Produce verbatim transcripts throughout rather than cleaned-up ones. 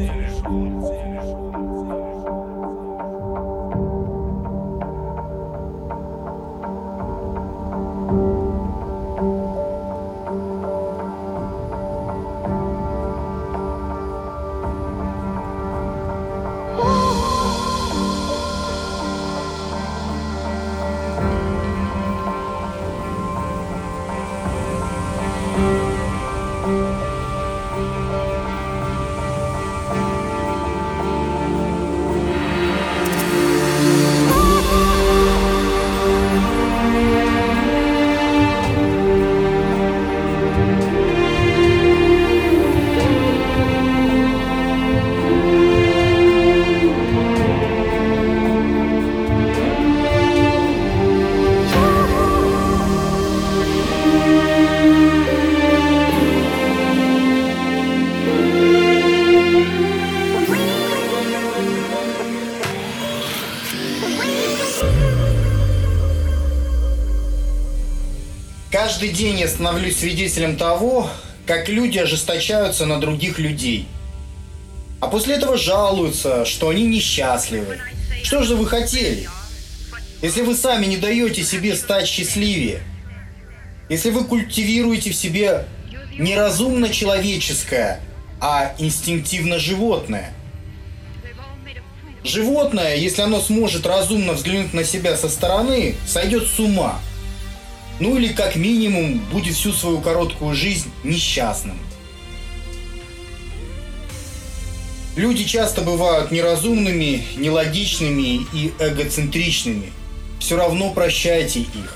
Каждый день я становлюсь свидетелем того, как люди ожесточаются на других людей. А после этого жалуются, что они несчастливы. Что же вы хотели? Если вы сами не даете себе стать счастливее, если вы культивируете в себе не разумно человеческое, а инстинктивно животное. Животное, если оно сможет разумно взглянуть на себя со стороны, сойдет с ума. Ну или как минимум будет всю свою короткую жизнь несчастным. Люди часто бывают неразумными, нелогичными и эгоцентричными. Все равно прощайте их.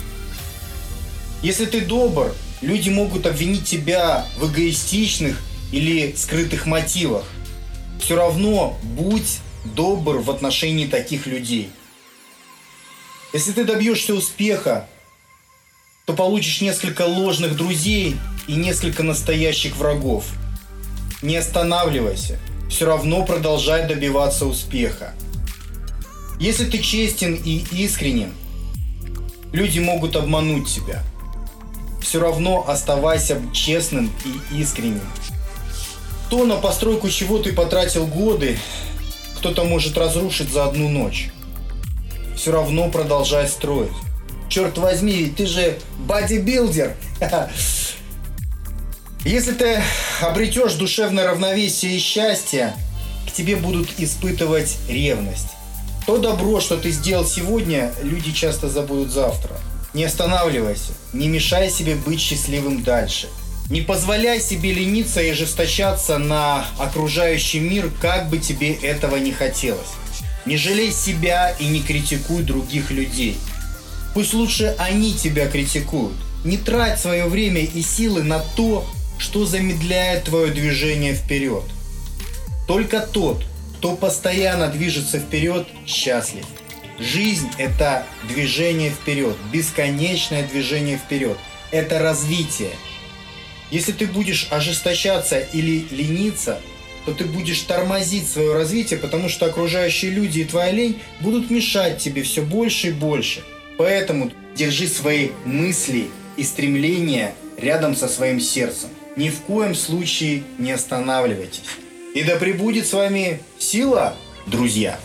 Если ты добр, люди могут обвинить тебя в эгоистичных или скрытых мотивах. Все равно будь добр в отношении таких людей. Если ты добьешься успеха, то получишь несколько ложных друзей и несколько настоящих врагов. Не останавливайся, все равно продолжай добиваться успеха. Если ты честен и искренен, люди могут обмануть тебя. Все равно оставайся честным и искренним. То, на постройку чего ты потратил годы, кто-то может разрушить за одну ночь. Все равно продолжай строить. Черт возьми, ведь ты же бодибилдер. Если ты обретешь душевное равновесие и счастье, к тебе будут испытывать ревность. То добро, что ты сделал сегодня, люди часто забудут завтра. Не останавливайся, не мешай себе быть счастливым дальше. Не позволяй себе лениться и ожесточаться на окружающий мир, как бы тебе этого не хотелось. Не жалей себя и не критикуй других людей. Пусть лучше они тебя критикуют. Не трать свое время и силы на то, что замедляет твое движение вперед. Только тот, кто постоянно движется вперед, счастлив. Жизнь – это движение вперед, бесконечное движение вперед. Это развитие. Если ты будешь ожесточаться или лениться, то ты будешь тормозить свое развитие, потому что окружающие люди и твоя лень будут мешать тебе все больше и больше. Поэтому держи свои мысли и стремления рядом со своим сердцем. Ни в коем случае не останавливайтесь. И да пребудет с вами сила, друзья!